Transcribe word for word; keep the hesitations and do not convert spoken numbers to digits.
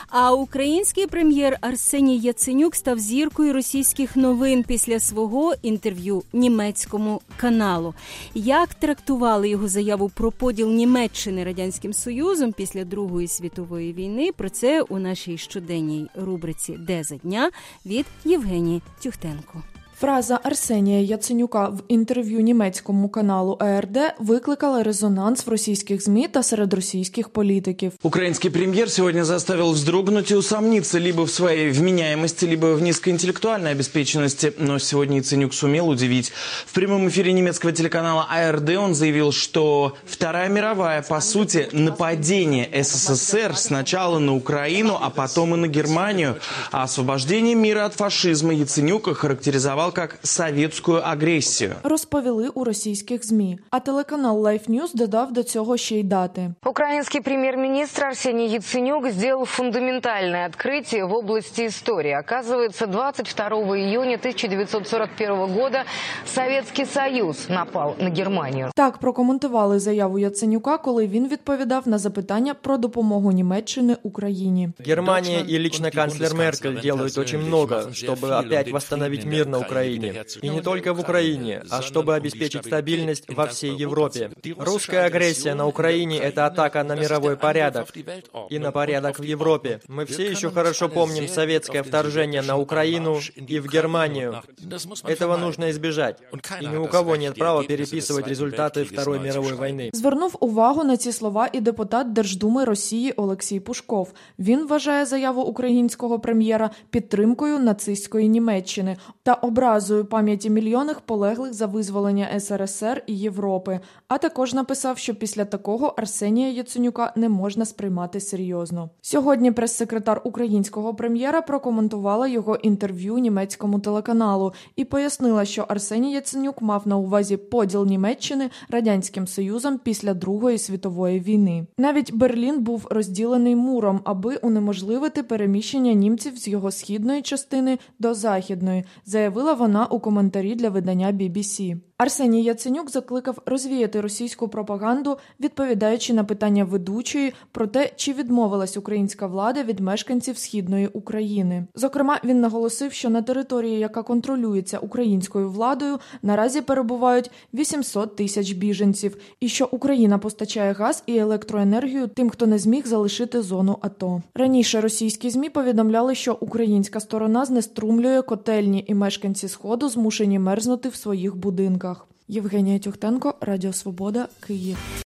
А український прем'єр Арсеній Яценюк став зіркою російських новин після свого інтерв'ю німецькому каналу. Як трактували його заяву про поділ Німеччини Радянським Союзом після Другої світової війни, про це у нашій щоденній рубриці «Де за дня» від Євгенії Тюхтенко. Фраза Арсенія Яценюка в інтерв'ю німецькому каналу А Р Д викликала резонанс в російських ЗМІ та серед російських політиків. Украинский премьер сегодня заставил вздрогнуть и усомниться либо в своей вменяемости, либо в низкоинтеллектуальной обеспеченности. Но сегодня Яценюк сумел удивить. В прямом эфире немецкого телеканала А Р Д он заявил, что Вторая мировая, по сути, нападение С С С Р сначала на Украину, а потом и на Германию. А освобождение мира от фашизма Яценюк охарактеризовал як совєтську агресію. Розповіли у російських ЗМІ. А телеканал Life News додав до цього ще й дати. Украинский премьер-министр Арсений Яценюк сделал фундаментальное открытие в области истории. Оказывается, двадцать второго июня тысяча девятьсот сорок первого года Советский Союз напал на Германию. Так прокоментували заяву Яценюка, коли він відповідав на запитання про допомогу Німеччини Україні. Германия и лично канцлер Меркель делают очень много, чтобы опять восстановить мир на Украине. И не только в Украине, а чтобы обеспечить стабильность во всей Европе. Русская агрессия на Украине – это атака на мировой порядок и на порядок в Европе. Мы все еще хорошо помним советское вторжение на Украину и в Германию. Этого нужно избежать. И ни у кого нет права переписывать результаты Второй мировой войны. Звернув увагу на ці слова і депутат Держдуми Росії Олексій Пушков. Він вважає заяву українського прем'єра підтримкою нацистської Німеччини та образою пам'яті мільйонів полеглих за визволення С Р С Р і Європи. А також написав, що після такого Арсенія Яценюка не можна сприймати серйозно. Сьогодні прес-секретар українського прем'єра прокоментувала його інтерв'ю німецькому телеканалу і пояснила, що Арсеній Яценюк мав на увазі поділ Німеччини Радянським Союзом після Другої світової війни. Навіть Берлін був розділений муром, аби унеможливити переміщення німців з його східної частини до західної, заявила вона у коментарі для видання Бі Бі Сі. Арсеній Яценюк закликав розвіяти російську пропаганду, відповідаючи на питання ведучої про те, чи відмовилась українська влада від мешканців Східної України. Зокрема, він наголосив, що на території, яка контролюється українською владою, наразі перебувають вісімсот тисяч біженців, і що Україна постачає газ і електроенергію тим, хто не зміг залишити зону А Т О. Раніше російські ЗМІ повідомляли, що українська сторона знеструмлює котельні і мешканці Сходу змушені мерзнути в своїх будинках. Євгенія Тюхтенко, Радіо Свобода, Київ.